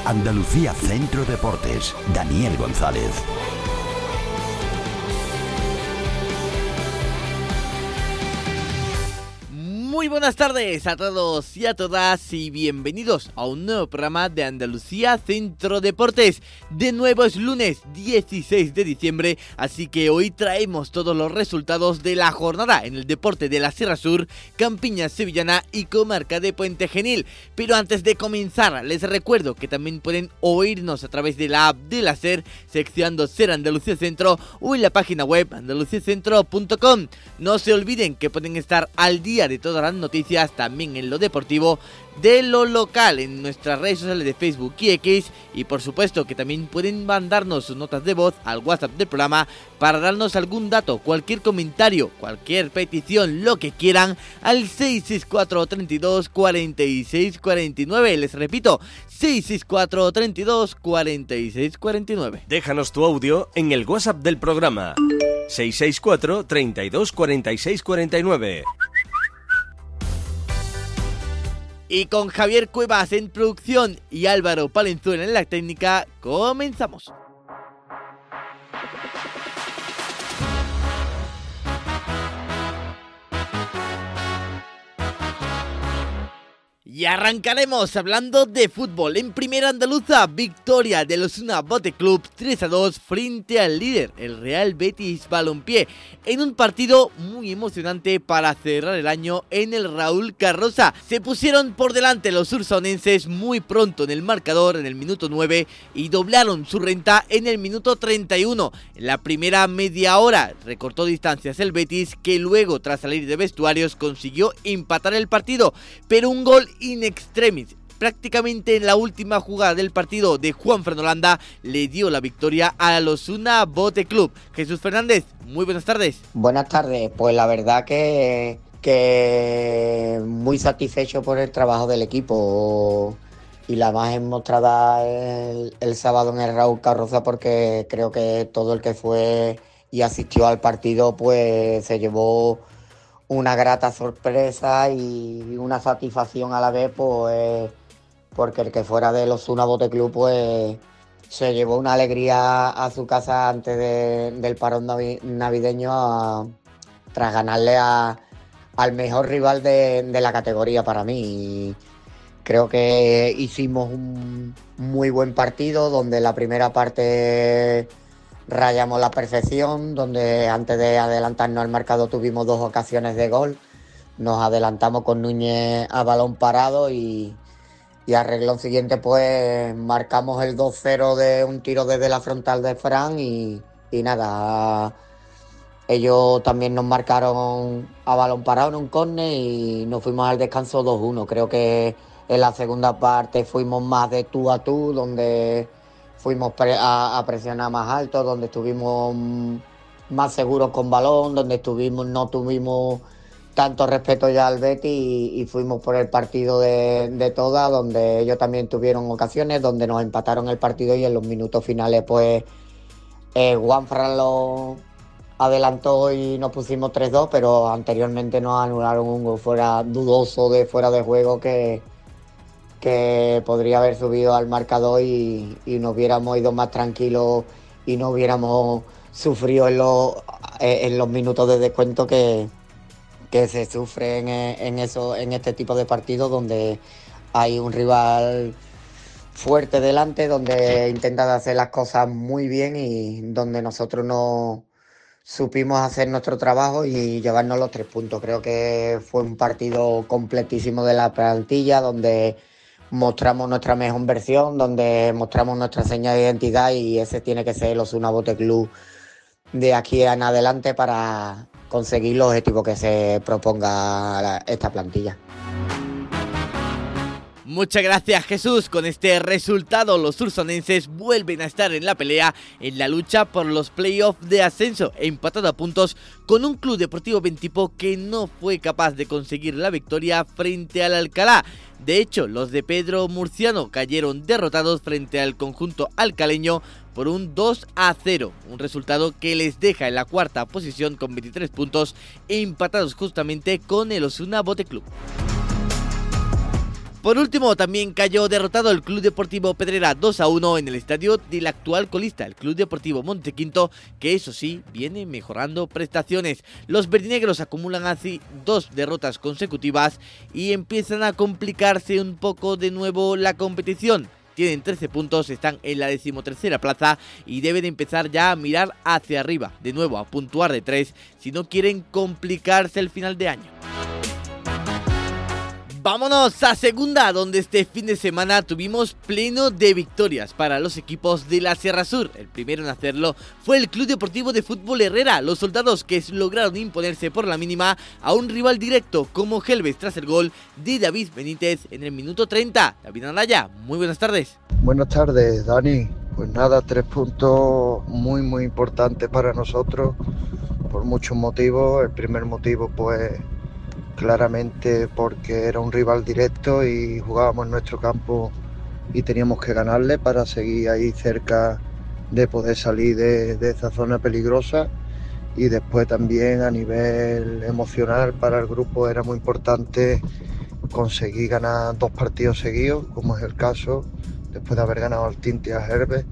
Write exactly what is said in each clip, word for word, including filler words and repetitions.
Andalucía Centro Deportes, Daniel González. Muy buenas tardes a todos y a todas y bienvenidos a un nuevo programa de Andalucía Centro Deportes. De nuevo es lunes dieciséis de diciembre, así que hoy traemos todos los resultados de la jornada en el deporte de la Sierra Sur, Campiña Sevillana y Comarca de Puente Genil. Pero antes de comenzar, les recuerdo que también pueden oírnos a través de la app de la SER, seccionando SER Andalucía Centro o en la página web andaluciacentro punto com. No se olviden que pueden estar al día de todas las noticias también en lo deportivo de lo local en nuestras redes sociales de Facebook y X, y por supuesto que también pueden mandarnos sus notas de voz al WhatsApp del programa para darnos algún dato, cualquier comentario, cualquier petición, lo que quieran al seis seis cuatro, treinta y dos, cuarenta y seis cuarenta y nueve. Les repito, seis seis cuatro, treinta y dos, cuarenta y seis cuarenta y nueve. Déjanos tu audio en el WhatsApp del programa seis seis cuatro, treinta y dos, cuarenta y seis cuarenta y nueve. Y con Javier Cuevas en producción y Álvaro Palenzuela en la técnica, comenzamos. Y arrancaremos hablando de fútbol. En primera andaluza, victoria del Osuna Bote Club tres a dos frente al líder, el Real Betis Balompié, en un partido muy emocionante para cerrar el año en el Raúl Carroza. Se pusieron por delante los ursonenses muy pronto en el marcador en el minuto nueve y doblaron su renta en el minuto treinta y uno. En la primera media hora recortó distancias el Betis, que luego tras salir de vestuarios consiguió empatar el partido, pero un gol in extremis, prácticamente en la última jugada del partido de Juan Fernolanda, le dio la victoria al Osuna Bote Club. Jesús Fernández, muy buenas tardes. Buenas tardes, pues la verdad que, que muy satisfecho por el trabajo del equipo y la imagen mostrada el, el sábado en el Raúl Carroza, porque creo que todo el que fue y asistió al partido pues se llevó una grata sorpresa y una satisfacción a la vez, pues porque el que fuera del Osuna Bote Club pues se llevó una alegría a su casa antes de, del parón navideño a, tras ganarle a, al mejor rival de, de la categoría para mí. Y creo que hicimos un muy buen partido donde la primera parte rayamos la perfección, donde antes de adelantarnos al marcador tuvimos dos ocasiones de gol. Nos adelantamos con Núñez a balón parado y, y al renglón siguiente pues marcamos el dos cero de un tiro desde la frontal de Fran y, y nada, ellos también nos marcaron a balón parado en un córner y nos fuimos al descanso dos uno. Creo que en la segunda parte fuimos más de tú a tú, donde fuimos pre- a, a presionar más alto, donde estuvimos más seguros con balón, donde estuvimos no tuvimos tanto respeto ya al Betis y, y fuimos por el partido de, de todas, donde ellos también tuvieron ocasiones, donde nos empataron el partido y en los minutos finales pues eh, Juanfran lo adelantó y nos pusimos tres dos, pero anteriormente nos anularon un gol fuera dudoso de fuera de juego que que podría haber subido al marcador y, y nos hubiéramos ido más tranquilos y no hubiéramos sufrido en los, en los minutos de descuento que, que se sufren en, en, eso, en este tipo de partidos, donde hay un rival fuerte delante, donde intenta hacer las cosas muy bien y donde nosotros no supimos hacer nuestro trabajo y llevarnos los tres puntos. Creo que fue un partido completísimo de la plantilla, donde mostramos nuestra mejor versión, donde mostramos nuestra señal de identidad, y ese tiene que ser el Osuna Bote Club de aquí en adelante para conseguir los objetivos que se proponga la, esta plantilla. Muchas gracias, Jesús. Con este resultado los ursonenses vuelven a estar en la pelea en la lucha por los playoffs de ascenso, empatado a puntos con un Club Deportivo Bentipo que no fue capaz de conseguir la victoria frente al Alcalá. De hecho, los de Pedro Murciano cayeron derrotados frente al conjunto alcaleño por un dos a cero, un resultado que les deja en la cuarta posición con veintitrés puntos, empatados justamente con el Osuna Bote Club. Por último, también cayó derrotado el Club Deportivo Pedrera dos a uno en el estadio del actual colista, el Club Deportivo Montequinto, que eso sí, viene mejorando prestaciones. Los verdinegros acumulan así dos derrotas consecutivas y empiezan a complicarse un poco de nuevo la competición. Tienen trece puntos, están en la decimotercera plaza y deben empezar ya a mirar hacia arriba, de nuevo a puntuar de tres, si no quieren complicarse el final de año. Vámonos a segunda, donde este fin de semana tuvimos pleno de victorias para los equipos de la Sierra Sur. El primero en hacerlo fue el Club Deportivo de Fútbol Herrera, los soldados que lograron imponerse por la mínima a un rival directo como Gelbes tras el gol de David Benítez en el minuto treinta. David Anaya, muy buenas tardes. Buenas tardes, Dani. Pues nada, tres puntos muy muy importantes para nosotros por muchos motivos. El primer motivo pues claramente porque era un rival directo y jugábamos en nuestro campo y teníamos que ganarle para seguir ahí cerca de poder salir de, de esa zona peligrosa. Y después también a nivel emocional para el grupo era muy importante conseguir ganar dos partidos seguidos, como es el caso, después de haber ganado al Tinte a Gelbes,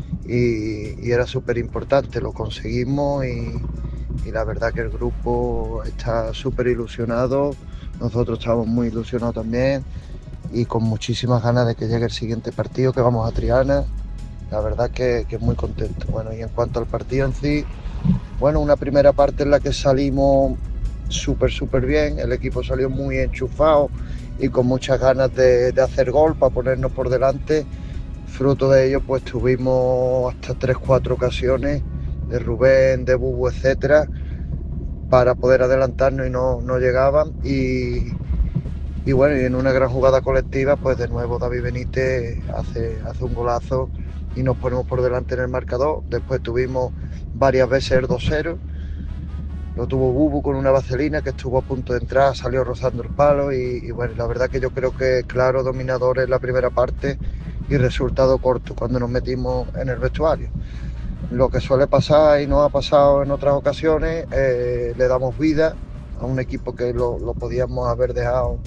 y, y era súper importante, lo conseguimos y Y la verdad que el grupo está súper ilusionado, nosotros estamos muy ilusionados también y con muchísimas ganas de que llegue el siguiente partido, que vamos a Triana. La verdad que, que muy contento. Bueno, y en cuanto al partido en sí, bueno, una primera parte en la que salimos súper, súper bien, el equipo salió muy enchufado y con muchas ganas de, de hacer gol para ponernos por delante. Fruto de ello, pues tuvimos hasta tres, cuatro ocasiones de Rubén, de Bubu, etcétera, para poder adelantarnos y no, no llegaban. Y, y bueno, y en una gran jugada colectiva, pues de nuevo David Benítez hace, hace un golazo y nos ponemos por delante en el marcador. Después tuvimos varias veces el dos cero, lo tuvo Bubu con una vaselina que estuvo a punto de entrar, salió rozando el palo y, y bueno, la verdad que yo creo que claro dominador en la primera parte y resultado corto cuando nos metimos en el vestuario. Lo que suele pasar y nos ha pasado en otras ocasiones, eh, le damos vida a un equipo que lo, lo podíamos haber dejado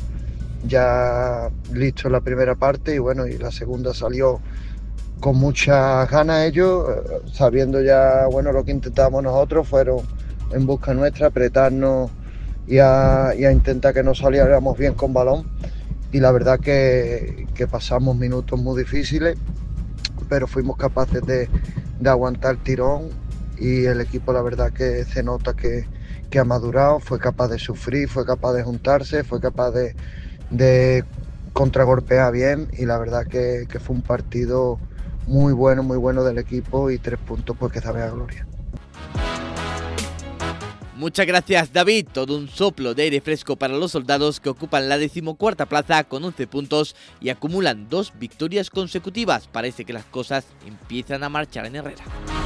ya listo en la primera parte y bueno, y la segunda salió con muchas ganas ellos, eh, sabiendo ya, bueno, lo que intentábamos nosotros fueron en busca nuestra, apretarnos y a, y a intentar que nos saliéramos bien con balón y la verdad que, que pasamos minutos muy difíciles, pero fuimos capaces de de aguantar el tirón y el equipo la verdad que se nota que, que ha madurado, fue capaz de sufrir, fue capaz de juntarse, fue capaz de, de contragolpear bien y la verdad que, que fue un partido muy bueno, muy bueno del equipo y tres puntos pues que sabe a gloria. Muchas gracias, David. Todo un soplo de aire fresco para los soldados que ocupan la decimocuarta plaza con once puntos y acumulan dos victorias consecutivas. Parece que las cosas empiezan a marchar en Herrera.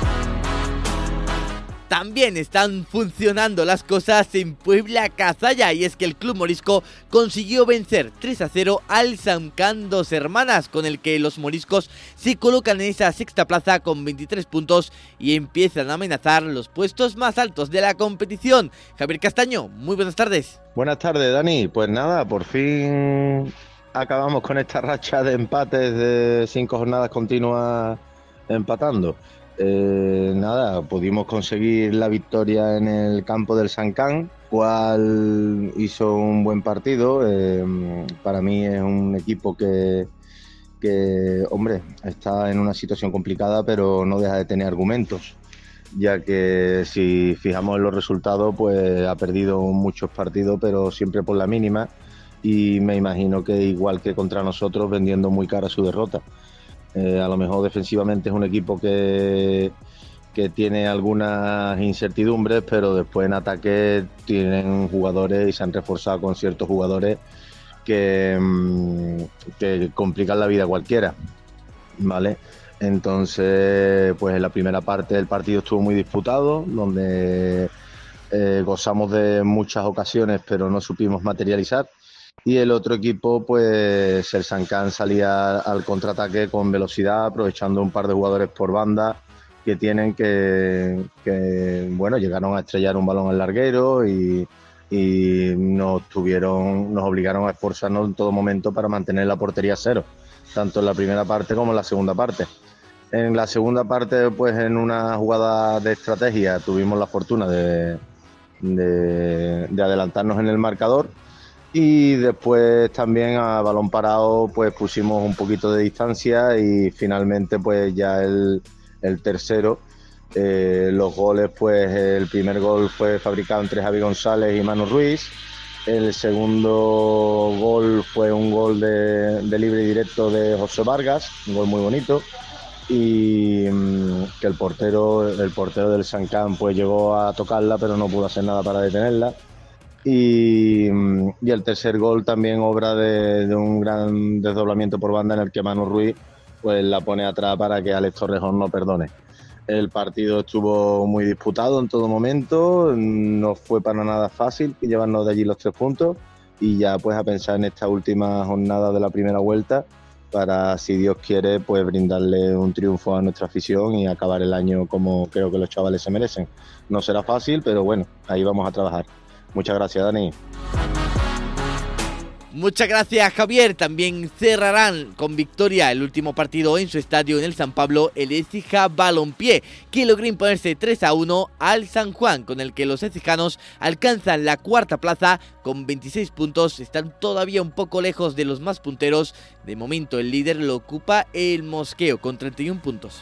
También están funcionando las cosas en Puebla Cazalla y es que el Club Morisco consiguió vencer tres a cero al San Can Dos Hermanas, con el que los moriscos se colocan en esa sexta plaza con veintitrés puntos y empiezan a amenazar los puestos más altos de la competición. Javier Castaño, muy buenas tardes. Buenas tardes, Dani. Pues nada, por fin acabamos con esta racha de empates de cinco jornadas continuas empatando. Eh, nada, pudimos conseguir la victoria en el campo del San Can, cual hizo un buen partido. Eh, para mí es un equipo que, que, hombre, está en una situación complicada, pero no deja de tener argumentos, ya que si fijamos en los resultados, pues ha perdido muchos partidos, pero siempre por la mínima, y me imagino que igual que contra nosotros, vendiendo muy cara su derrota. Eh, a lo mejor defensivamente es un equipo que, que tiene algunas incertidumbres, pero después en ataque tienen jugadores y se han reforzado con ciertos jugadores que, que complican la vida a cualquiera, ¿vale? Entonces, pues en la primera parte del partido estuvo muy disputado, donde eh, gozamos de muchas ocasiones, pero no supimos materializar. Y el otro equipo, pues el San Can salía al contraataque con velocidad, aprovechando un par de jugadores por banda que tienen que, que bueno, llegaron a estrellar un balón al larguero y, y nos tuvieron, nos obligaron a esforzarnos en todo momento para mantener la portería a cero, tanto en la primera parte como en la segunda parte. En la segunda parte, pues en una jugada de estrategia tuvimos la fortuna de, de, de adelantarnos en el marcador, y después también a balón parado pues pusimos un poquito de distancia, y finalmente pues ya el, el tercero, eh, los goles, pues el primer gol fue fabricado entre Javi González y Manu Ruiz. El segundo gol fue un gol de, de libre y directo de José Vargas, un gol muy bonito, y mmm, que el portero el portero del San Can pues llegó a tocarla, pero no pudo hacer nada para detenerla. Y, y el tercer gol también obra de, de un gran desdoblamiento por banda en el que Manu Ruiz pues la pone atrás para que Alex Torrejón no perdone. El partido estuvo muy disputado en todo momento, no fue para nada fácil llevarnos de allí los tres puntos, y ya pues a pensar en esta última jornada de la primera vuelta para, si Dios quiere, pues brindarle un triunfo a nuestra afición y acabar el año como creo que los chavales se merecen. No será fácil, pero bueno, ahí vamos a trabajar. Muchas gracias, Dani. Muchas gracias, Javier. También cerrarán con victoria el último partido en su estadio en el San Pablo, el Écija Balompié, que logró imponerse tres a uno al San Juan, con el que los écijanos alcanzan la cuarta plaza con veintiséis puntos. Están todavía un poco lejos de los más punteros. De momento el líder lo ocupa el Mosqueo con treinta y un puntos.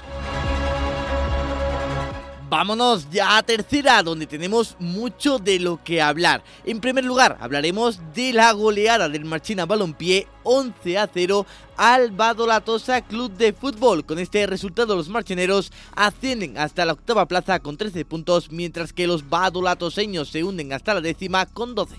Vámonos ya a tercera, donde tenemos mucho de lo que hablar. En primer lugar, hablaremos de la goleada del Marchena Balompié once a cero al Badolatosa Club de Fútbol. Con este resultado, los marcheneros ascienden hasta la octava plaza con trece puntos, mientras que los badolatoseños se hunden hasta la décima con doce.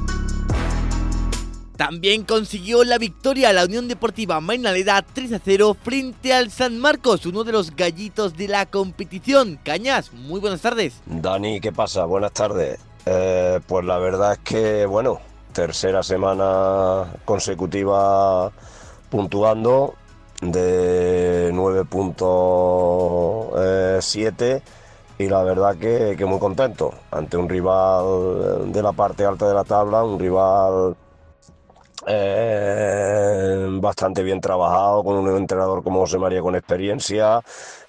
También consiguió la victoria la Unión Deportiva Mainaleda tres a cero frente al San Marcos, uno de los gallitos de la competición. Cañas, muy buenas tardes. Dani, ¿qué pasa? Buenas tardes. Eh, pues la verdad es que, bueno, tercera semana consecutiva puntuando de nueve punto siete, y la verdad que, que muy contento ante un rival de la parte alta de la tabla, un rival Eh, bastante bien trabajado, con un entrenador como José María con experiencia,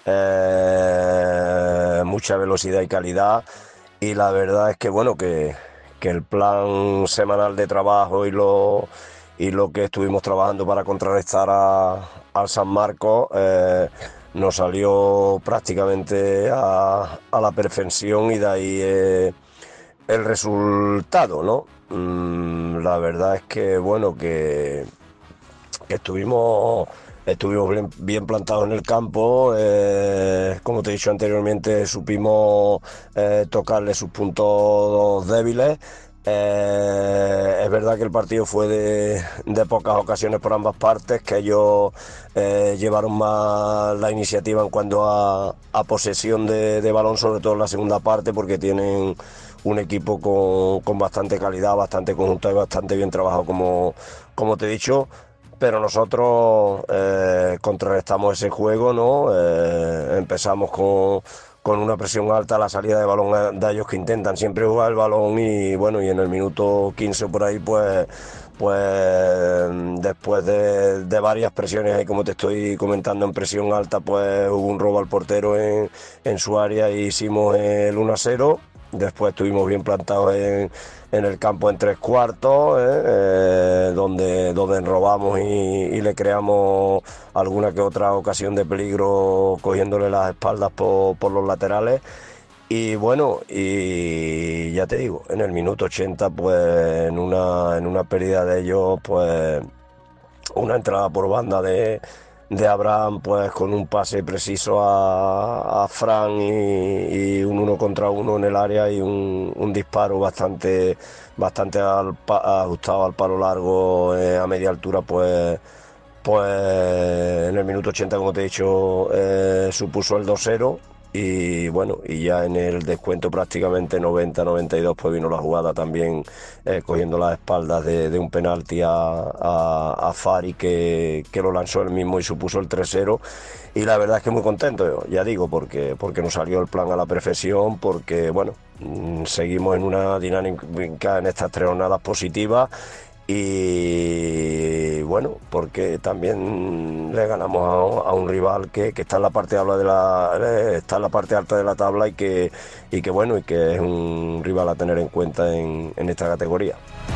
eh, mucha velocidad y calidad, y la verdad es que bueno que, que el plan semanal de trabajo y lo, y lo que estuvimos trabajando para contrarrestar a, al San Marcos eh, nos salió prácticamente a, a la perfección, y de ahí eh, el resultado, ¿no? La verdad es que bueno que, que estuvimos estuvimos bien, bien plantados en el campo, eh, como te he dicho anteriormente, supimos eh, tocarle sus puntos débiles. Eh, es verdad que el partido fue de, de pocas ocasiones por ambas partes, que ellos eh, llevaron más la iniciativa en cuanto a, a posesión de, de balón, sobre todo en la segunda parte, porque tienen un equipo con, con bastante calidad, bastante conjunto y bastante bien trabajado, como, como te he dicho. Pero nosotros eh, contrarrestamos ese juego, ¿no? Eh, empezamos con, con una presión alta a la salida de balón de ellos, que intentan siempre jugar el balón, y bueno, y en el minuto quince por ahí, pues pues después de, de varias presiones ahí, como te estoy comentando, en presión alta, pues hubo un robo al portero en, en su área y hicimos el uno a cero. Después estuvimos bien plantados en, en el campo en tres cuartos, ¿eh? Eh, donde, donde robamos y, y le creamos alguna que otra ocasión de peligro, cogiéndole las espaldas por, por los laterales. Y bueno, y ya te digo, en el minuto ochenta, pues en una, en una pérdida de ellos, pues una entrada por banda de... de Abraham, pues con un pase preciso a, a Fran, y, y un uno contra uno en el área, y un, un disparo bastante bastante al, ajustado al palo largo eh, a media altura, pues pues en el minuto ochenta, como te he dicho, eh, supuso el dos cero. y bueno, y ya en el descuento prácticamente noventa noventa y dos pues vino la jugada también eh, cogiendo las espaldas de, de un penalti a, a, a Fari que, que lo lanzó él mismo y supuso el tres cero, y la verdad es que muy contento, ya digo, porque, porque nos salió el plan a la perfección, porque bueno, seguimos en una dinámica en estas tres jornadas positivas. Y bueno, porque también le ganamos a, a un rival que, que está en la parte alta de la está en la parte alta de la tabla y que y que bueno y que es un rival a tener en cuenta en, en esta categoría.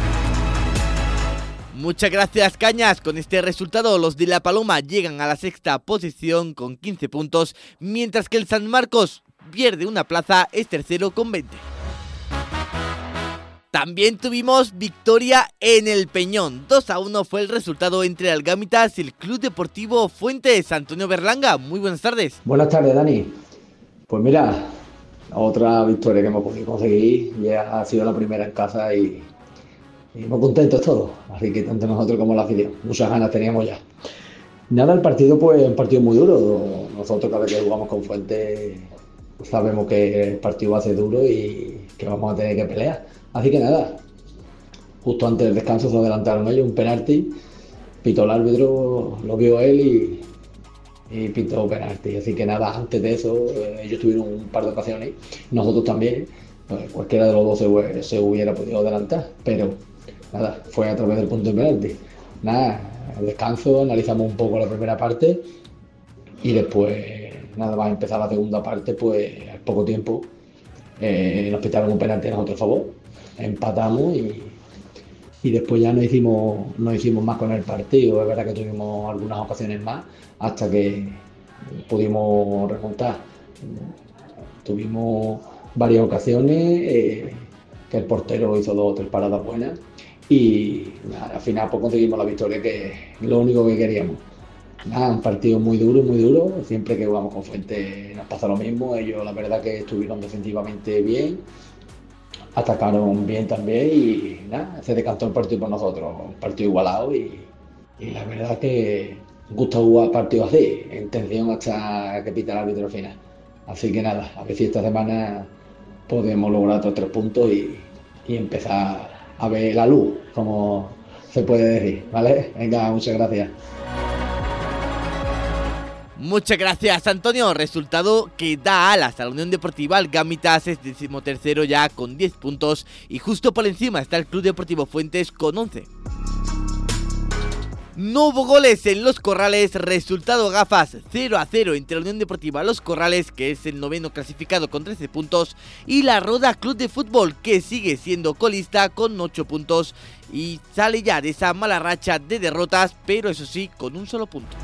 Muchas gracias, Cañas. Con este resultado, los de La Paloma llegan a la sexta posición con quince puntos, mientras que el San Marcos pierde una plaza, es tercero con veinte. También tuvimos victoria en el Peñón. dos a uno fue el resultado entre Algámitas y el Club Deportivo Fuentes. Antonio Berlanga, muy buenas tardes. Buenas tardes, Dani. Pues mira, otra victoria que hemos podido conseguir. Ya ha sido la primera en casa y, y muy contentos todos. Así que tanto nosotros como la afición. Muchas ganas teníamos ya. Nada, el partido pues un partido muy duro. Nosotros cada vez que jugamos con Fuentes sabemos que el partido va a ser duro y que vamos a tener que pelear. Así que nada, justo antes del descanso se adelantaron ellos, un penalti, pitó el árbitro, lo vio él y, y pitó penalti. Así que nada, antes de eso, eh, ellos tuvieron un par de ocasiones, nosotros también, pues cualquiera de los dos se, se hubiera podido adelantar, pero nada, fue a través del punto de penalti. Nada, al descanso analizamos un poco la primera parte y después, nada más empezar la segunda parte, pues al poco tiempo eh, nos pitaron un penalti a nuestro favor. Empatamos y, y después ya no hicimos, no hicimos más con el partido. Es verdad que tuvimos algunas ocasiones más hasta que pudimos remontar. Tuvimos varias ocasiones eh, que el portero hizo dos o tres paradas buenas y nada, al final pues conseguimos la victoria, que es lo único que queríamos. Nada, un partido muy duro, muy duro. Siempre que jugamos con Fuentes nos pasa lo mismo. Ellos la verdad que estuvieron defensivamente bien, atacaron bien también y nada, se decantó el partido por nosotros, un partido igualado y, y la verdad que gusta jugar partidos así, en tensión hasta que pita el árbitro al final. Así que nada, a ver si esta semana podemos lograr otros tres puntos y, y empezar a ver la luz, como se puede decir, ¿vale? Venga, muchas gracias. Muchas gracias, Antonio. Resultado que da alas a la Unión Deportiva Algámitas, es decimotercero ya con diez puntos y justo por encima está el Club Deportivo Fuentes con once. No hubo goles en Los Corrales, resultado gafas cero a cero entre la Unión Deportiva Los Corrales, que es el noveno clasificado con trece puntos, y la Roda Club de Fútbol, que sigue siendo colista con ocho puntos y sale ya de esa mala racha de derrotas, pero eso sí, con un solo punto.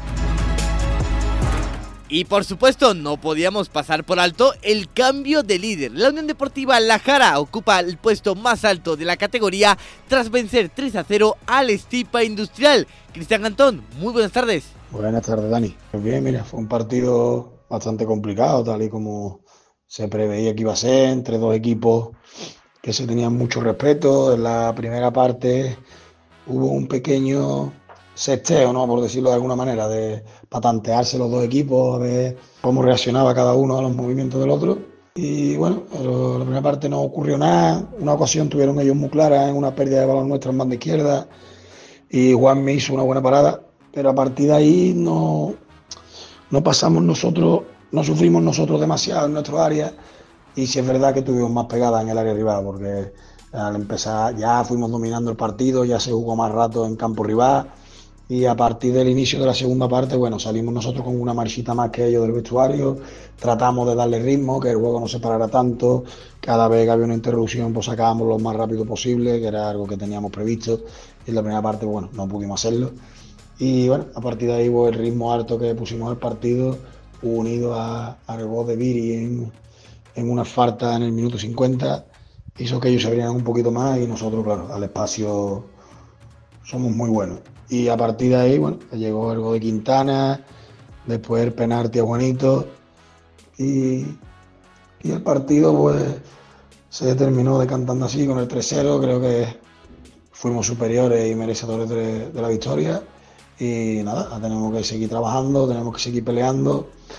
Y por supuesto, no podíamos pasar por alto el cambio de líder. La Unión Deportiva La Jara ocupa el puesto más alto de la categoría tras vencer tres a cero al Estipa Industrial. Cristian Antón, muy buenas tardes. Buenas tardes, Dani. Pues bien, mira, fue un partido bastante complicado, tal y como se preveía que iba a ser, entre dos equipos que se tenían mucho respeto. En la primera parte hubo un pequeño sexteo, ¿no?, por decirlo de alguna manera, de patantearse los dos equipos, a ver cómo reaccionaba cada uno a los movimientos del otro. Y bueno, en la primera parte no ocurrió nada. Una ocasión tuvieron ellos muy clara en una pérdida de balón nuestra en banda izquierda y Juan me hizo una buena parada, pero a partir de ahí no, no pasamos nosotros, no sufrimos nosotros demasiado en nuestro área, y sí es verdad que tuvimos más pegada en el área rival, porque al empezar ya fuimos dominando el partido, ya se jugó más rato en campo rival. Y a partir del inicio de la segunda parte, bueno, salimos nosotros con una marchita más que ellos del vestuario, tratamos de darle ritmo, que el juego no se parara tanto, cada vez que había una interrupción pues sacábamos lo más rápido posible, que era algo que teníamos previsto, y en la primera parte, bueno, no pudimos hacerlo. Y bueno, a partir de ahí pues, el ritmo alto que pusimos al partido, unido a, al gol de Viri en, en una falta en el minuto cincuenta, hizo que ellos se abrieran un poquito más y nosotros, claro, al espacio somos muy buenos. Y a partir de ahí, bueno, llegó el gol de Quintana, después el penalti a Juanito y, y el partido pues se terminó decantando así con el tres cero. Creo que fuimos superiores y merecedores de, de la victoria y nada, tenemos que seguir trabajando, tenemos que seguir peleando.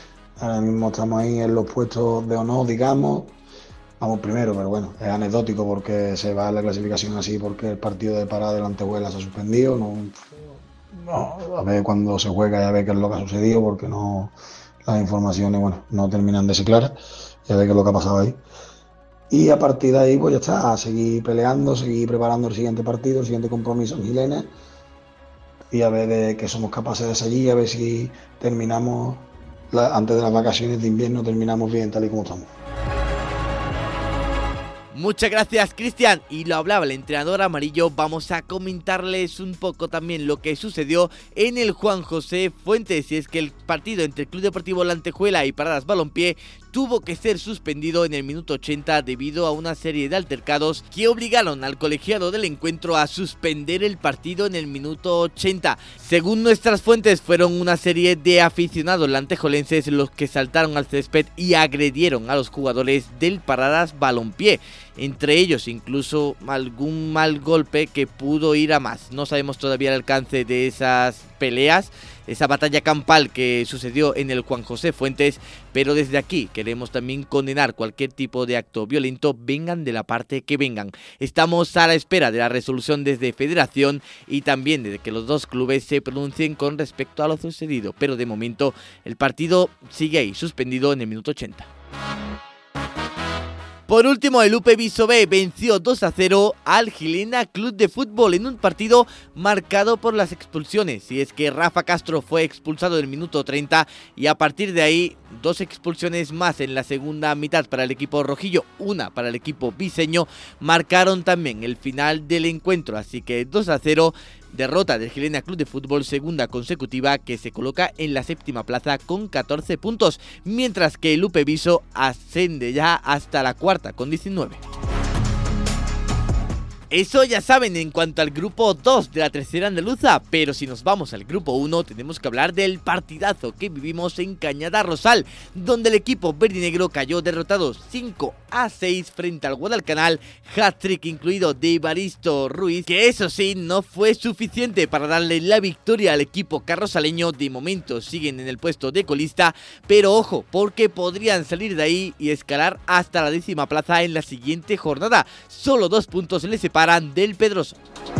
Ahora mismo estamos ahí en los puestos de honor, digamos. Vamos primero, pero bueno, es anecdótico porque se va a la clasificación así porque el partido de parada del Antehuela se ha suspendido. No, no, a ver cuando se juega ya ve qué es lo que ha sucedido porque no, las informaciones bueno, no terminan de ser claras. Ya ve qué es lo que ha pasado ahí. Y a partir de ahí pues ya está, a seguir peleando, seguir preparando el siguiente partido, el siguiente compromiso en Gilenes y a ver de qué somos capaces de seguir, a ver si terminamos, la, antes de las vacaciones de invierno, terminamos bien tal y como estamos. Muchas gracias, Cristian. Y lo hablaba el entrenador amarillo. Vamos a comentarles un poco también lo que sucedió en el Juan José Fuentes. Y es que el partido entre el Club Deportivo La Antejuela y Paradas Balompié tuvo que ser suspendido en el minuto ochenta debido a una serie de altercados que obligaron al colegiado del encuentro a suspender el partido en el minuto ochenta. Según nuestras fuentes, fueron una serie de aficionados lantejolenses los que saltaron al césped y agredieron a los jugadores del Paradas Balompié. Entre ellos incluso algún mal golpe que pudo ir a más. No sabemos todavía el alcance de esas peleas, esa batalla campal que sucedió en el Juan José Fuentes, pero desde aquí queremos también condenar cualquier tipo de acto violento, vengan de la parte que vengan. Estamos a la espera de la resolución desde Federación y también de que los dos clubes se pronuncien con respecto a lo sucedido, pero de momento el partido sigue ahí, suspendido en el minuto ochenta. Por último, el U P Viso B venció dos a cero al Gilena Club de Fútbol en un partido marcado por las expulsiones. Y es que Rafa Castro fue expulsado en el minuto treinta y a partir de ahí dos expulsiones más en la segunda mitad para el equipo rojillo, una para el equipo viseño, marcaron también el final del encuentro. Así que dos a cero. Derrota del Gilena Club de Fútbol, segunda consecutiva, que se coloca en la séptima plaza con catorce puntos, mientras que el U P Viso asciende ya hasta la cuarta con diecinueve. Eso ya saben en cuanto al grupo dos de la tercera andaluza, pero si nos vamos al grupo uno tenemos que hablar del partidazo que vivimos en Cañada Rosal, donde el equipo verdinegro cayó derrotado cinco a seis frente al Guadalcanal, hat-trick incluido de Evaristo Ruiz, que eso sí no fue suficiente para darle la victoria al equipo carrosaleño. De momento siguen en el puesto de colista, pero ojo, porque podrían salir de ahí y escalar hasta la décima plaza en la siguiente jornada. Solo dos puntos les separan del Pedroso.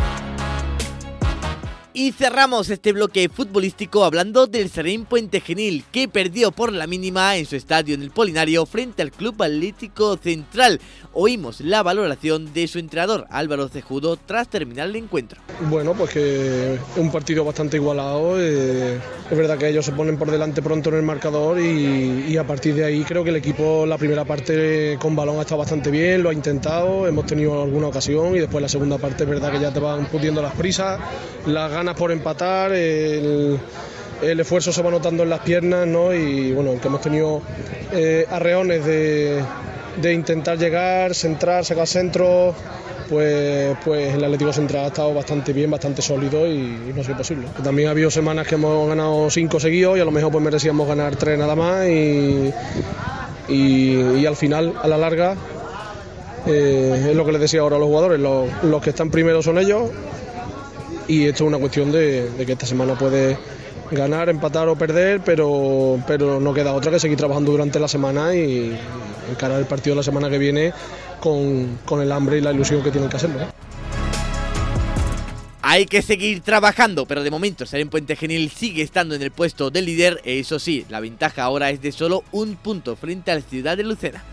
Y cerramos este bloque futbolístico hablando del Sarén Puente Genil, que perdió por la mínima en su estadio en el Polinario frente al Club Atlético Central. Oímos la valoración de su entrenador Álvaro Cejudo tras terminar el encuentro. Bueno, pues que es un partido bastante igualado. Eh, es verdad que ellos se ponen por delante pronto en el marcador y, y a partir de ahí creo que el equipo la primera parte con balón ha estado bastante bien, lo ha intentado, hemos tenido alguna ocasión y después la segunda parte es verdad que ya te van pudiendo las prisas, las ganas por empatar, el, el esfuerzo se va notando en las piernas, ¿no? Y bueno, que hemos tenido eh, arreones de, de intentar llegar, centrar, sacar centro, pues, pues el Atlético Central ha estado bastante bien, bastante sólido y, y no ha sido posible. También ha habido semanas que hemos ganado cinco seguidos y a lo mejor pues merecíamos ganar tres nada más y, y, y al final, a la larga, eh, es lo que les decía ahora a los jugadores, los, los que están primero son ellos. Y esto es una cuestión de, de que esta semana puede ganar, empatar o perder, pero, pero no queda otra que seguir trabajando durante la semana y encarar el partido de la semana que viene con, con el hambre y la ilusión que tienen que hacerlo, ¿eh? Hay que seguir trabajando, pero de momento Sarén Puente Genil sigue estando en el puesto de líder. Eso sí, la ventaja ahora es de solo un punto frente al Ciudad de Lucena.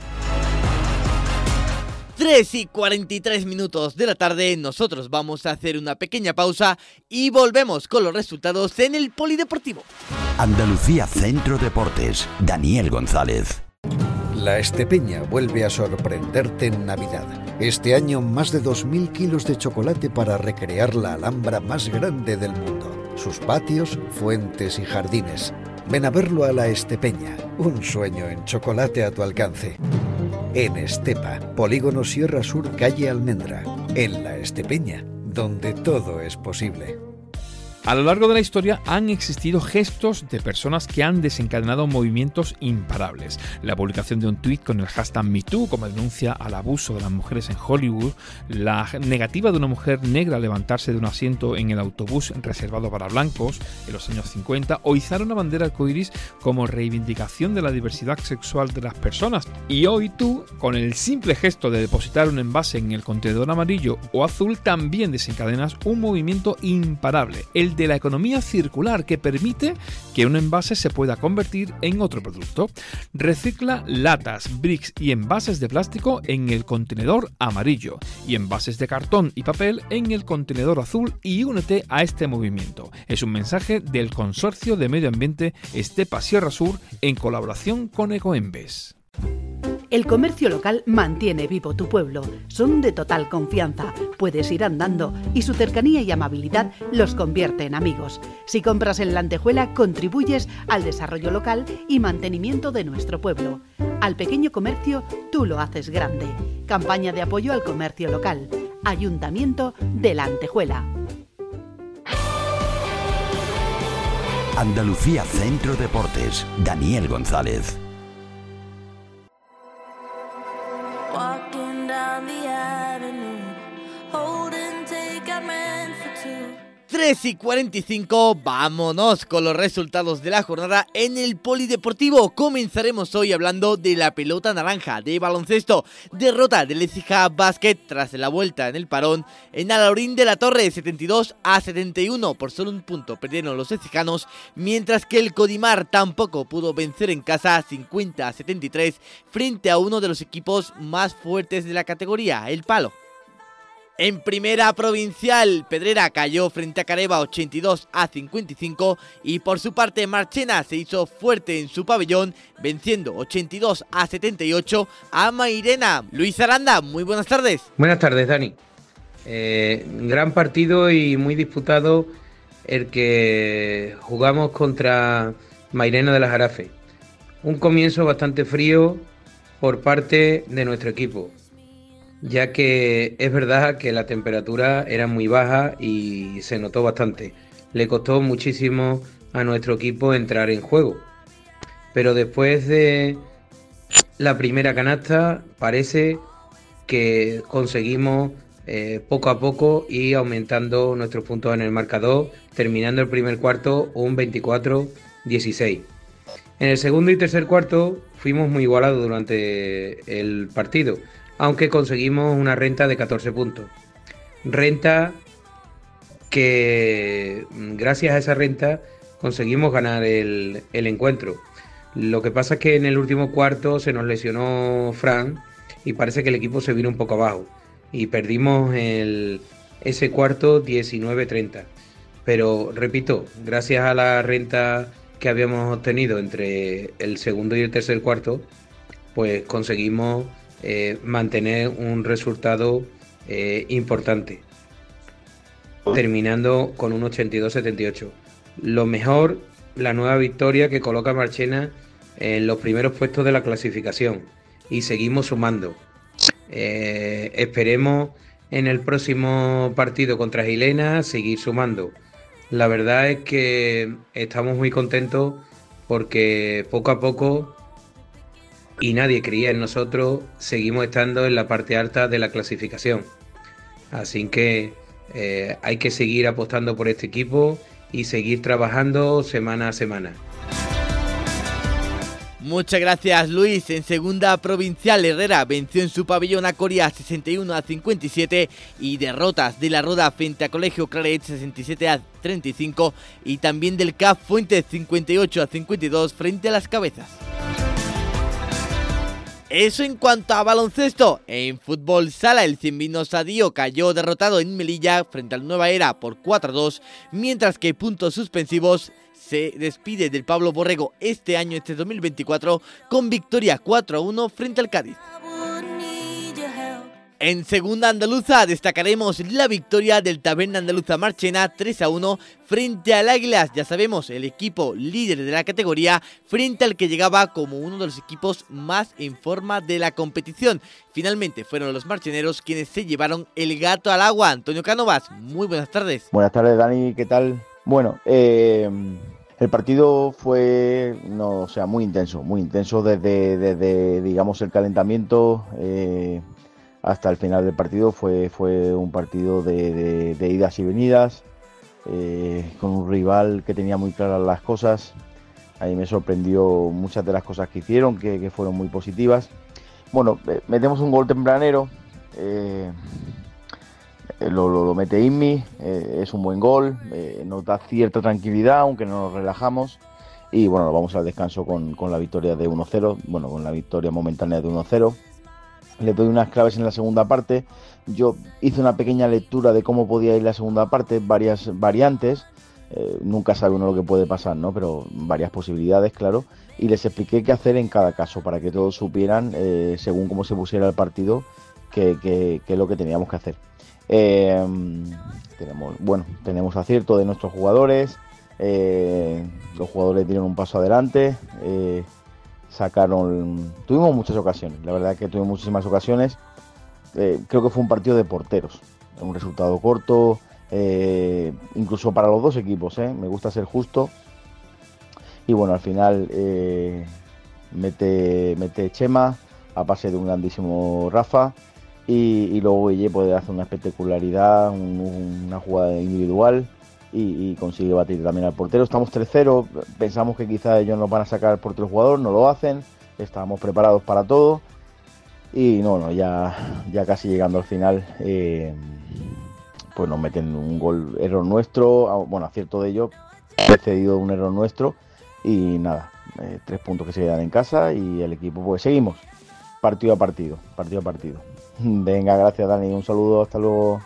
tres y cuarenta y tres minutos de la tarde, nosotros vamos a hacer una pequeña pausa y volvemos con los resultados en el Polideportivo. Andalucía Centro Deportes, Daniel González. La Estepeña vuelve a sorprenderte en Navidad. Este año más de dos mil kilos de chocolate para recrear la Alhambra más grande del mundo. Sus patios, fuentes y jardines. Ven a verlo a La Estepeña, un sueño en chocolate a tu alcance. En Estepa, Polígono Sierra Sur, calle Almendra. En La Estepeña, donde todo es posible. A lo largo de la historia han existido gestos de personas que han desencadenado movimientos imparables. La publicación de un tuit con el hashtag MeToo como denuncia al abuso de las mujeres en Hollywood, la negativa de una mujer negra a levantarse de un asiento en el autobús reservado para blancos en los años cincuenta, o izar una bandera arcoíris como reivindicación de la diversidad sexual de las personas. Y hoy tú, con el simple gesto de depositar un envase en el contenedor amarillo o azul, también desencadenas un movimiento imparable, el de la economía circular, que permite que un envase se pueda convertir en otro producto. Recicla latas, bricks y envases de plástico en el contenedor amarillo y envases de cartón y papel en el contenedor azul y únete a este movimiento. Es un mensaje del Consorcio de Medio Ambiente Estepa Sierra Sur en colaboración con Ecoembes. El comercio local mantiene vivo tu pueblo. Son de total confianza. Puedes ir andando y su cercanía y amabilidad los convierte en amigos. Si compras en La Antejuela, contribuyes al desarrollo local y mantenimiento de nuestro pueblo. Al pequeño comercio, tú lo haces grande. Campaña de apoyo al comercio local. Ayuntamiento de La Antejuela. Andalucía Centro Deportes. Daniel González. tres y cuarenta y cinco, vámonos con los resultados de la jornada en el Polideportivo. Comenzaremos hoy hablando de la pelota naranja de baloncesto. Derrota del Écija Basket tras la vuelta en el parón en Alaurín de la Torre, setenta y dos a setenta y uno. Por solo un punto perdieron los écijanos, mientras que el Codimar tampoco pudo vencer en casa, cincuenta a setenta y tres, frente a uno de los equipos más fuertes de la categoría, el Palo. En primera provincial, Pedrera cayó frente a Careva ochenta y dos a cincuenta y cinco y por su parte Marchena se hizo fuerte en su pabellón venciendo ochenta y dos a setenta y ocho a Mairena. Luis Aranda, muy buenas tardes. Buenas tardes, Dani. Eh, gran partido y muy disputado el que jugamos contra Mairena de la Jarafe. Un comienzo bastante frío por parte de nuestro equipo, ya que es verdad que la temperatura era muy baja y se notó bastante. Le costó muchísimo a nuestro equipo entrar en juego. Pero después de la primera canasta parece que conseguimos eh, poco a poco ir aumentando nuestros puntos en el marcador, terminando el primer cuarto un veinticuatro dieciséis. En el segundo y tercer cuarto fuimos muy igualados durante el partido, aunque conseguimos una renta de catorce puntos. Renta que, gracias a esa renta, conseguimos ganar el, el encuentro. Lo que pasa es que en el último cuarto se nos lesionó Fran y parece que el equipo se vino un poco abajo. Y perdimos el, ese cuarto diecinueve treinta. Pero, repito, gracias a la renta que habíamos obtenido entre el segundo y el tercer cuarto, pues conseguimos Eh, mantener un resultado eh, importante, terminando con un ochenta y dos setenta y ocho. Lo mejor, la nueva victoria que coloca a Marchena en los primeros puestos de la clasificación y seguimos sumando. Eh, esperemos en el próximo partido contra Gilena seguir sumando. La verdad es que estamos muy contentos porque poco a poco, y nadie creía en nosotros, seguimos estando en la parte alta de la clasificación. Así que eh, hay que seguir apostando por este equipo y seguir trabajando semana a semana. Muchas gracias, Luis. En segunda provincial, Herrera venció en su pabellón a Coria sesenta y uno a cincuenta y siete y derrotas de la Roda frente a Colegio Claret sesenta y siete a treinta y cinco y también del C A F Fuentes cincuenta y ocho a cincuenta y dos frente a Las Cabezas. Eso en cuanto a baloncesto. En fútbol sala, el Cienvino Sadío cayó derrotado en Melilla frente al Nueva Era por cuatro a dos, mientras que puntos suspensivos se despide del Pablo Borrego este año, este dos mil veinticuatro, con victoria cuatro a uno frente al Cádiz. En segunda andaluza destacaremos la victoria del Taberna Andaluza Marchena tres a uno frente al Águilas, ya sabemos, el equipo líder de la categoría, frente al que llegaba como uno de los equipos más en forma de la competición. Finalmente fueron los marcheneros quienes se llevaron el gato al agua. Antonio Cánovas, muy buenas tardes. Buenas tardes, Dani, ¿qué tal? Bueno, eh, el partido fue, no, o sea, muy intenso, muy intenso desde, desde digamos, el calentamiento eh, hasta el final del partido. Fue, fue un partido de, de, de idas y venidas, eh, con un rival que tenía muy claras las cosas. A mí me sorprendió muchas de las cosas que hicieron, que, que fueron muy positivas. Bueno, eh, metemos un gol tempranero. Eh, Lo, lo, lo mete Inmi, eh, es un buen gol, eh, nos da cierta tranquilidad, aunque no nos relajamos. Y bueno, nos vamos al descanso con, con la victoria de uno cero, bueno, con la victoria momentánea de uno cero. Le doy unas claves en la segunda parte. Yo hice una pequeña lectura de cómo podía ir la segunda parte, varias variantes. Eh, nunca sabe uno lo que puede pasar, ¿no? Pero varias posibilidades, claro. Y les expliqué qué hacer en cada caso, para que todos supieran, eh, según cómo se pusiera el partido, qué es lo que teníamos que hacer. Eh, tenemos, bueno, tenemos acierto de nuestros jugadores, eh, los jugadores dieron un paso adelante, eh, sacaron, tuvimos muchas ocasiones, la verdad es que tuvimos muchísimas ocasiones. Eh, creo que fue un partido de porteros, un resultado corto, eh, incluso para los dos equipos, eh, me gusta ser justo. Y bueno, al final eh, mete, mete Chema a pase de un grandísimo Rafa. Y, y luego Guille puede hacer una espectacularidad, un, una jugada individual y, y consigue batir también al portero. Estamos tres cero, pensamos que quizás ellos nos van a sacar al portero jugador, no lo hacen, estábamos preparados para todo. Y no, no ya, ya casi llegando al final, eh, pues nos meten un gol, error nuestro, bueno, acierto de ellos, precedido de un error nuestro. Y nada, eh, tres puntos que se quedan en casa y el equipo, pues seguimos, partido a partido, partido a partido. Venga, gracias Dani, un saludo, hasta luego.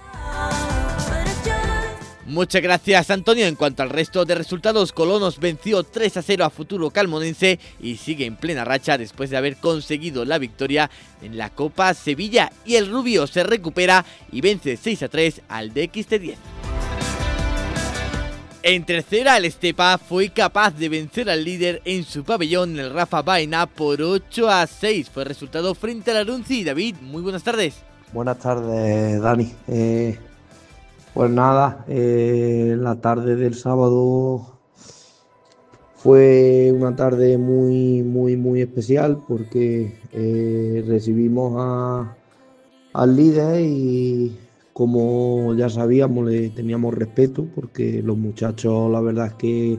Muchas gracias Antonio. En cuanto al resto de resultados, Colonos venció tres a cero a Futuro Calmonense y sigue en plena racha después de haber conseguido la victoria en la Copa Sevilla, y el Rubio se recupera y vence seis a tres al D X T diez. En tercera, el Estepa fue capaz de vencer al líder en su pabellón, el Rafa Baena, por ocho a seis. Fue el resultado frente al Arunzi. David, muy buenas tardes. Buenas tardes, Dani. Eh, pues nada, eh, la tarde del sábado fue una tarde muy, muy, muy especial porque eh, recibimos a, al líder y, como ya sabíamos, le teníamos respeto porque los muchachos, la verdad es que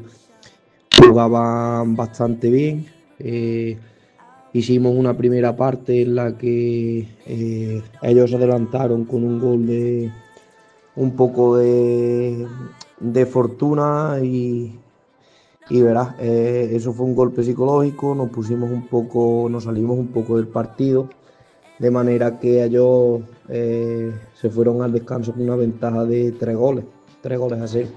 jugaban bastante bien. Eh, hicimos una primera parte en la que eh, ellos se adelantaron con un gol de un poco de, de fortuna y, y verás, eh, eso fue un golpe psicológico. Nos pusimos un poco, nos salimos un poco del partido, de manera que ellos eh, se fueron al descanso con una ventaja de tres goles, tres goles a cero.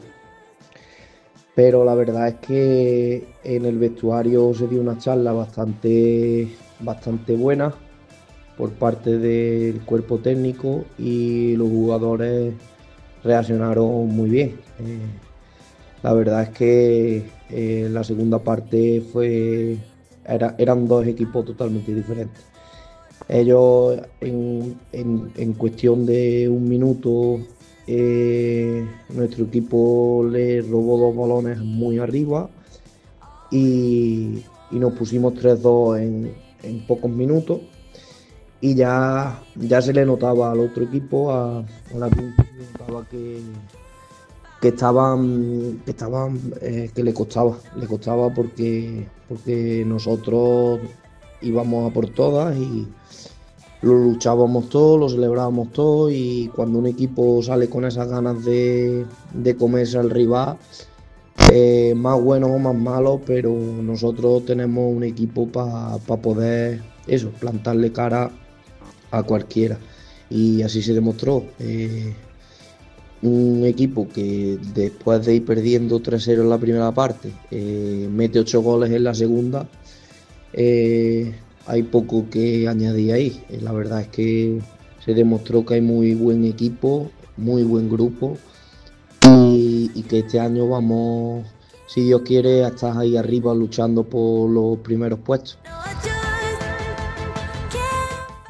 Pero la verdad es que en el vestuario se dio una charla bastante, bastante buena por parte del cuerpo técnico y los jugadores reaccionaron muy bien. Eh, la verdad es que eh, la segunda parte fue, era, eran dos equipos totalmente diferentes. Ellos en, en, en cuestión de un minuto, eh, nuestro equipo le robó dos balones muy arriba y, y nos pusimos tres dos en, en pocos minutos, y ya, ya se le notaba al otro equipo, a, a la Pinta, se le notaba que, que estaban, que, estaban eh, que le costaba, le costaba porque, porque nosotros íbamos a por todas y lo luchábamos todo, lo celebrábamos todo, y cuando un equipo sale con esas ganas de, de comerse al rival, eh, más bueno o más malo, pero nosotros tenemos un equipo para pa poder eso, plantarle cara a cualquiera, y así se demostró. Eh, un equipo que después de ir perdiendo tres cero en la primera parte, eh, mete ocho goles en la segunda. Eh, hay poco que añadir ahí. La verdad es que se demostró que hay muy buen equipo, muy buen grupo, y, y que este año vamos, si Dios quiere, a estar ahí arriba luchando por los primeros puestos.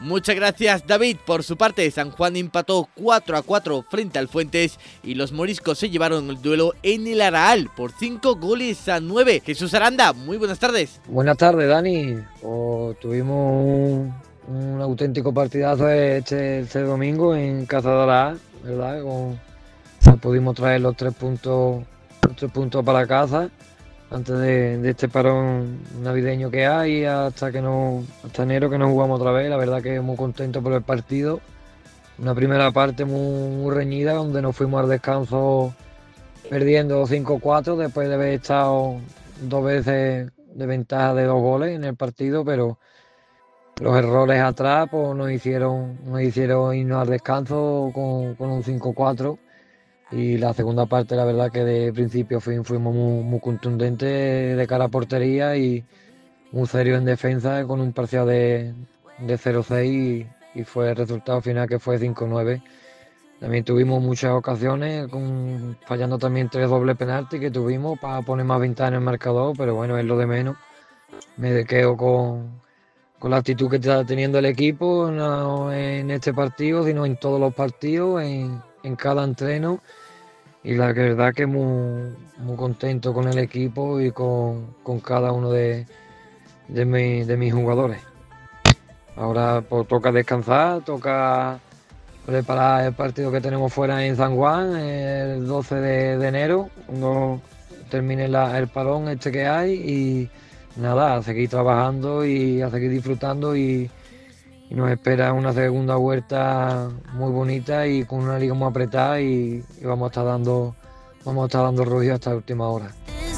Muchas gracias, David. Por su parte, San Juan empató cuatro a cuatro frente al Fuentes y los moriscos se llevaron el duelo en el Araal por cinco goles a nueve. Jesús Aranda, muy buenas tardes. Buenas tardes, Dani. Oh, tuvimos un, un auténtico partidazo este, este domingo en Casa de Araal, ¿verdad? Con, pudimos traer los tres puntos, los tres puntos para casa antes de, de este parón navideño que hay, hasta que no hasta enero que nos jugamos otra vez. La verdad que muy contento por el partido. Una primera parte muy, muy reñida, donde nos fuimos al descanso perdiendo cinco cuatro después de haber estado dos veces de ventaja de dos goles en el partido, pero los errores atrás pues nos hicieron, nos hicieron irnos al descanso con, con un cinco cuatro. Y la segunda parte, la verdad que de principio fuimos muy, muy contundentes de cara a portería y muy serio en defensa, con un parcial de, de cero seis y, y fue el resultado final que fue cinco nueve. También tuvimos muchas ocasiones, con, fallando también tres dobles penaltis que tuvimos para poner más ventaja en el marcador, pero bueno, es lo de menos. Me quedo con, con la actitud que está teniendo el equipo, no en este partido, sino en todos los partidos, en en cada entreno, y la verdad que muy, muy contento con el equipo y con, con cada uno de, de, mi, de mis jugadores. Ahora pues toca descansar, toca preparar el partido que tenemos fuera en San Juan el doce de, de enero, cuando termine la, el parón este que hay, y nada, a seguir trabajando y a seguir disfrutando, y Y nos espera una segunda vuelta muy bonita y con una liga muy apretada, y, y vamos a estar dando vamos a estar dando rollo hasta la última hora.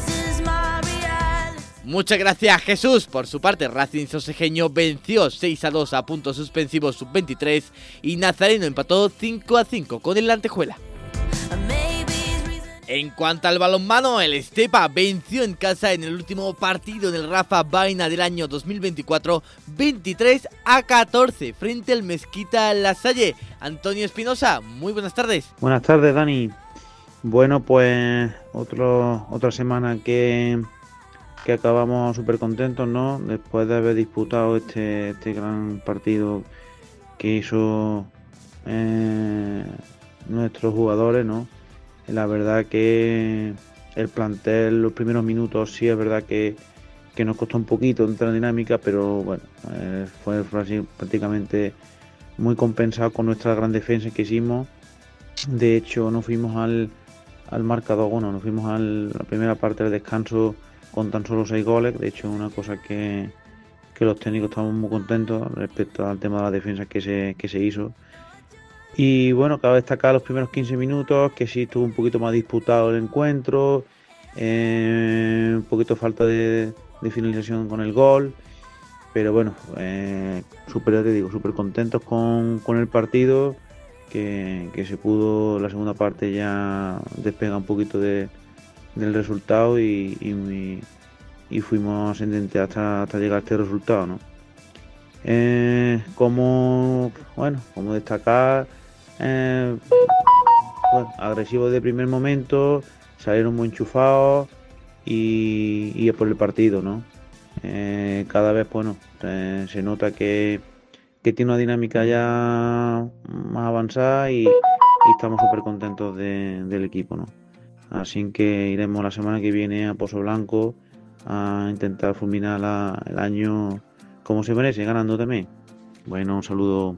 Muchas gracias, Jesús. Por su parte, Racing Sosejeño venció seis a dos a puntos suspensivos sub veintitrés y Nazareno empató cinco a cinco con el Antejuela. En cuanto al balonmano, el Estepa venció en casa en el último partido del Rafa Vaina del año dos mil veinticuatro, veintitrés a catorce frente al Mezquita Lasalle. Antonio Espinosa, muy buenas tardes. Buenas tardes, Dani. Bueno, pues otro, otra semana que, que acabamos súper contentos, ¿no? Después de haber disputado este, este gran partido que hizo eh, nuestros jugadores, ¿no? La verdad que el plantel, los primeros minutos, sí es verdad que, que nos costó un poquito entrar en dinámica, pero bueno, eh, fue prácticamente muy compensado con nuestra gran defensa que hicimos. De hecho, nos fuimos al, al marcador, bueno, nos fuimos a la primera parte del descanso con tan solo seis goles. De hecho, una cosa que, que los técnicos estamos muy contentos respecto al tema de la defensa que se, que se hizo. Y bueno, cabe destacar los primeros quince minutos, que sí estuvo un poquito más disputado el encuentro, eh, un poquito falta de, de finalización con el gol, pero bueno, eh, súper, te digo, súper contentos con, con el partido, que, que se pudo la segunda parte ya despegar un poquito de, del resultado y, y, y fuimos ascendentes hasta, hasta llegar a este resultado, ¿no? Eh, como, bueno, como destacar... Eh, bueno, agresivos de primer momento, salieron muy enchufados y, y por el partido, ¿no? Eh, cada vez, bueno, eh, se nota que, que tiene una dinámica ya más avanzada y, y estamos súper contentos de, del equipo, ¿no? Así que iremos la semana que viene a Pozo Blanco a intentar fulminar la, el año como se merece, ganando también. Bueno, un saludo.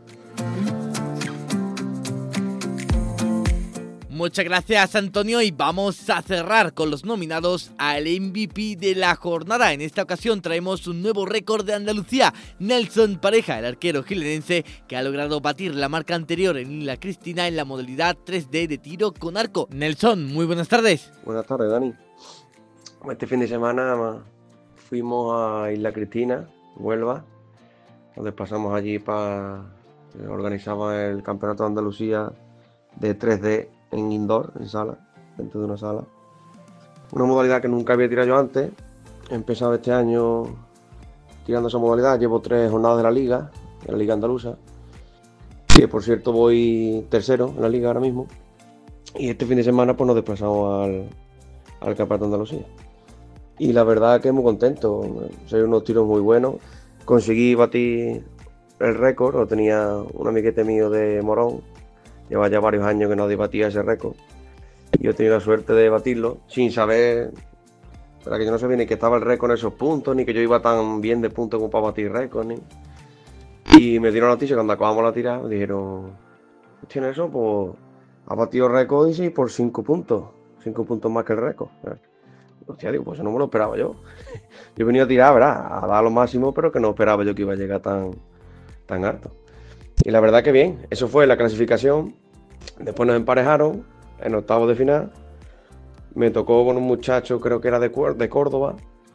Muchas gracias, Antonio, y vamos a cerrar con los nominados al M V P de la jornada. En esta ocasión traemos un nuevo récord de Andalucía. Nelson Pareja, el arquero gilenense, que ha logrado batir la marca anterior en Isla Cristina en la modalidad tres D de tiro con arco. Nelson, muy buenas tardes. Buenas tardes, Dani. Este fin de semana fuimos a Isla Cristina, Huelva. Nos desplazamos allí para organizar el Campeonato de Andalucía de tres D en indoor, en sala, dentro de una sala. Una modalidad que nunca había tirado yo antes. He empezado este año tirando esa modalidad. Llevo tres jornadas de la liga, de la liga andaluza. Que por cierto voy tercero en la liga ahora mismo. Y este fin de semana pues nos desplazamos al, al Campeonato de Andalucía. Y la verdad que muy contento. Son unos tiros muy buenos. Conseguí batir el récord, lo tenía un amiguete mío de Morón, lleva ya varios años que no debatía ese récord, y yo he tenido la suerte de batirlo sin saber, para que yo no sabía ni que estaba el récord en esos puntos, ni que yo iba tan bien de puntos como para batir récord, ni... Y me dieron la noticia cuando acabamos la tirada, me dijeron, hostia, eso, pues ha batido récord y sí, por cinco puntos, cinco puntos más que el récord. Hostia, digo, pues eso no me lo esperaba yo. Yo he venido a tirar, ¿verdad? A dar lo máximo, pero que no esperaba yo que iba a llegar tan, tan alto. Y la verdad que bien, eso fue la clasificación. Después nos emparejaron en octavos de final. Me tocó con un muchacho, creo que era de, de Córdoba.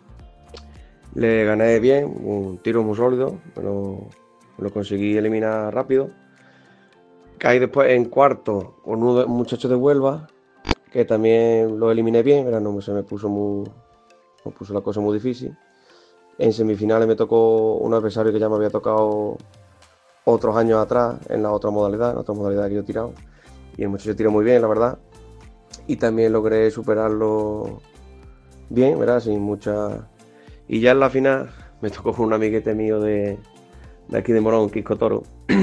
Le gané bien, un tiro muy sólido, pero lo conseguí eliminar rápido. Caí después en cuarto con un muchacho de Huelva, que también lo eliminé bien, pero no se me puso muy, me puso la cosa muy difícil. En semifinales me tocó un adversario que ya me había tocado otros años atrás, en la otra modalidad, en la otra modalidad que yo he tirado. Y el muchacho tiró muy bien, la verdad. Y también logré superarlo bien, ¿verdad? Sin mucha... Y ya en la final me tocó con un amiguete mío de, de aquí de Morón, Quisco Toro,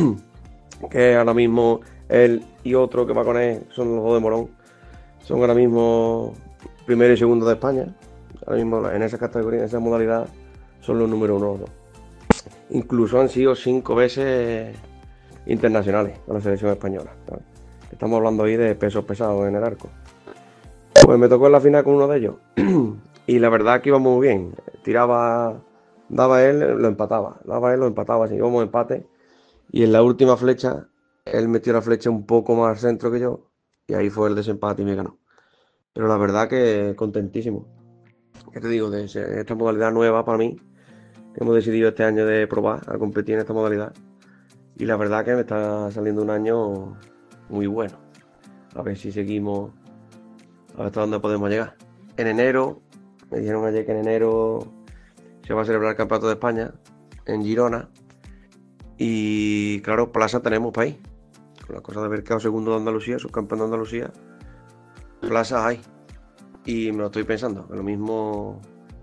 que ahora mismo él y otro que va con él, son los dos de Morón, son ahora mismo primero y segundo de España. Ahora mismo en esa categoría, en esa modalidad, son los número uno. ¿No? Incluso han sido cinco veces internacionales con la selección española. ¿Sabes? Estamos hablando ahí de pesos pesados en el arco. Pues me tocó en la final con uno de ellos. Y la verdad que iba muy bien. Tiraba, daba él, lo empataba. Daba él, lo empataba. Así íbamos empate. Y en la última flecha, él metió la flecha un poco más al centro que yo. Y ahí fue el desempate y me ganó. Pero la verdad que contentísimo. ¿Qué te digo? De esta modalidad nueva para mí, que hemos decidido este año de probar a competir en esta modalidad. Y la verdad que me está saliendo un año muy bueno. A ver si seguimos, a ver hasta dónde podemos llegar. En enero, me dijeron ayer que en enero se va a celebrar el Campeonato de España en Girona. Y claro, plaza tenemos para ir. Con la cosa de haber quedado segundo de Andalucía, subcampeón de Andalucía, plazas hay. Y me lo estoy pensando, que lo mismo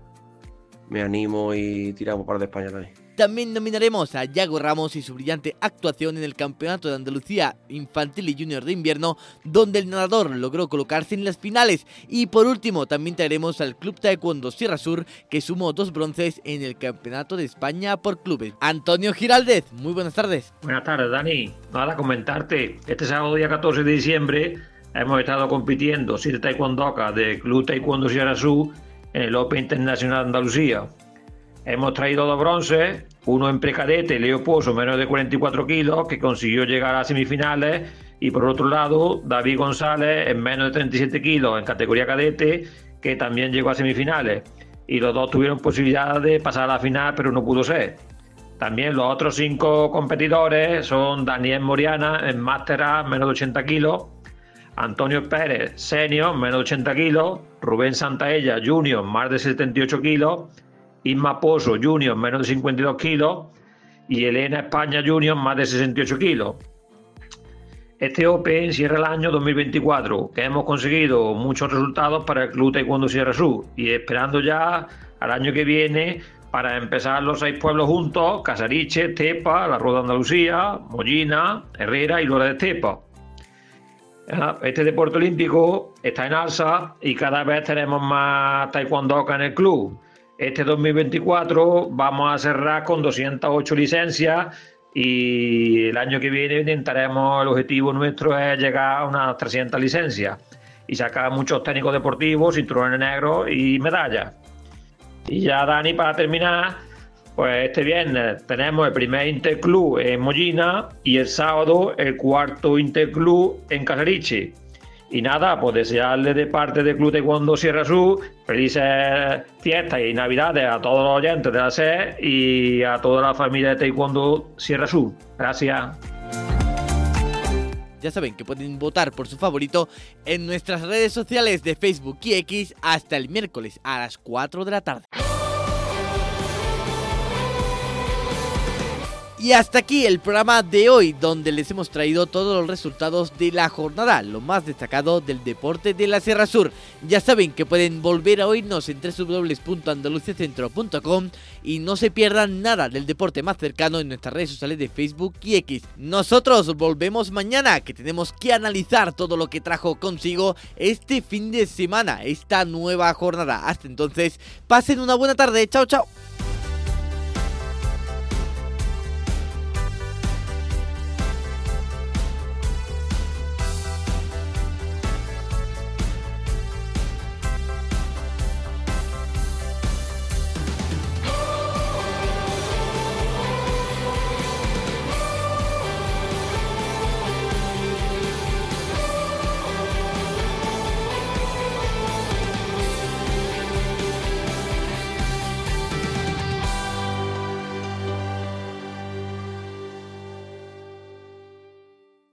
me animo y tiramos para de España también. También nominaremos a Yago Ramos y su brillante actuación en el Campeonato de Andalucía Infantil y Junior de Invierno, donde el nadador logró colocarse en las finales. Y por último, también traeremos al Club Taekwondo Sierra Sur, que sumó dos bronces en el Campeonato de España por clubes. Antonio Giraldez, muy buenas tardes. Buenas tardes, Dani. Nada, comentarte. Este sábado día catorce de diciembre hemos estado compitiendo siete taekwondocas del Club Taekwondo Sierra Sur en el Open Internacional de Andalucía. Hemos traído dos bronces, uno en precadete, Leo Pozo, menos de cuarenta y cuatro kilos, que consiguió llegar a semifinales, y por otro lado, David González, en menos de treinta y siete kilos, en categoría cadete, que también llegó a semifinales. Y los dos tuvieron posibilidad de pasar a la final, pero no pudo ser. También los otros cinco competidores son Daniel Moriana, en Master A, menos de ochenta kilos, Antonio Pérez, Senior, menos de ochenta kilos, Rubén Santaella, Junior, más de setenta y ocho kilos, Isma Pozo Junior, menos de cincuenta y dos kilos, y Elena España Junior, más de sesenta y ocho kilos. Este Open cierra el año dos mil veinticuatro, que hemos conseguido muchos resultados para el Club Taekwondo Sierra Sur, y esperando ya al año que viene para empezar los seis pueblos juntos: Casariche, Tepa, La Rueda de Andalucía, Mollina, Herrera y Lora de Tepa. Este deporte olímpico está en alza y cada vez tenemos más taekwondokas en el club. Este dos mil veinticuatro vamos a cerrar con doscientas ocho licencias y el año que viene intentaremos, el objetivo nuestro es llegar a unas trescientas licencias y sacar muchos técnicos deportivos, cinturones negros y medallas. Y ya, Dani, para terminar, pues este viernes tenemos el primer Interclub en Mollina y el sábado el cuarto Interclub en Casariche. Y nada, pues desearle de parte del Club Taekwondo Sierra Sur felices fiestas y navidades a todos los oyentes de la S E R y a toda la familia de Taekwondo Sierra Sur. Gracias. Ya saben que pueden votar por su favorito en nuestras redes sociales de Facebook y X hasta el miércoles a las cuatro de la tarde. Y hasta aquí el programa de hoy, donde les hemos traído todos los resultados de la jornada, lo más destacado del deporte de la Sierra Sur. Ya saben que pueden volver a oírnos en doble u doble u doble u punto andaluciacentro punto com y no se pierdan nada del deporte más cercano en nuestras redes sociales de Facebook y X. Nosotros volvemos mañana, que tenemos que analizar todo lo que trajo consigo este fin de semana, esta nueva jornada. Hasta entonces, pasen una buena tarde. Chao, chao.